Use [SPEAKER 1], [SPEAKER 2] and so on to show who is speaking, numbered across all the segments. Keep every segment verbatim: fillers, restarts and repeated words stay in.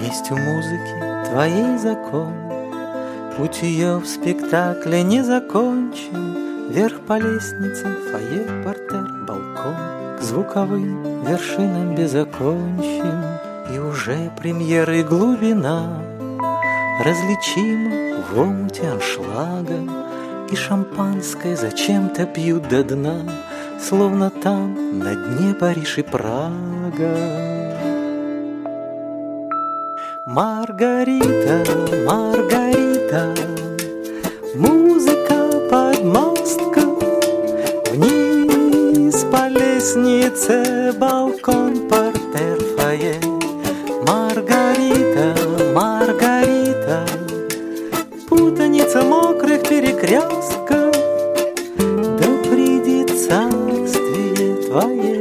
[SPEAKER 1] Есть у музыки твоей закон, путь ее в спектакле не закончен. Вверх по лестнице, фойе, партер, балкон, к звуковым вершинам безокончен. И уже премьеры глубина различима в омуте аншлага, и шампанское зачем-то пьют до дна, словно там на дне Париж и Прага. Маргарита, Маргарита, музыка подмостком, вниз по лестнице, балкон, партер, фойе. Маргарита, Маргарита, путаница мокрых перекрестков, да придет царствие твое.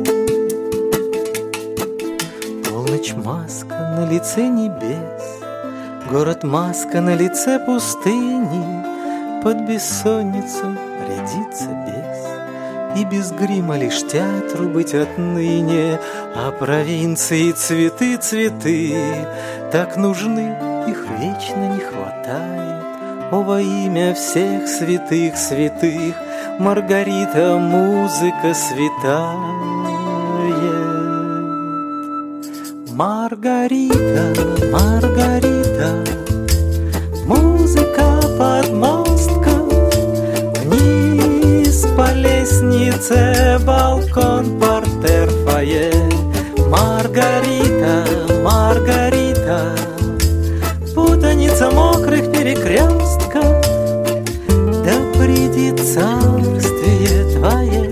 [SPEAKER 1] Полночь, маска на лице небес, город маска на лице пустыни, под бессонницу рядится бес, и без грима лишь театру быть отныне. А провинции цветы, цветы так нужны, их вечно не хватает. О, во имя всех святых, святых, Маргарита, музыка святая. Маргарита, Маргарита, музыка подмостков, вниз по лестнице, балкон, партер, фойе. Маргарита, Маргарита, путаница мокрых перекрестков, да придет царствие твое.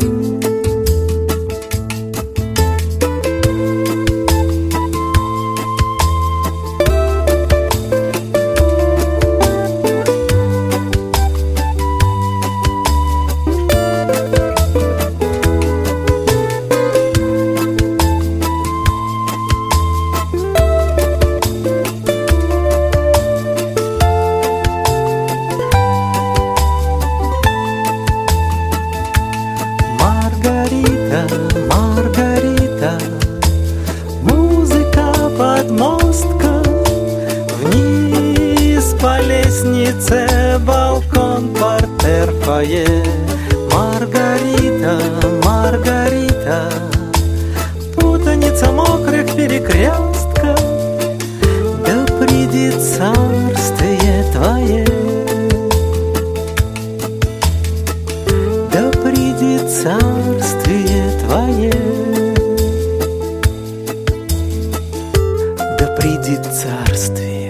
[SPEAKER 1] Маргарита, Маргарита, музыка подмостков, вниз по лестнице, балкон, партер, фойе. Маргарита, Маргарита, путаница мокрых перекрестков, да придет царствие твое. Да придет царствие твое, да придет царствие.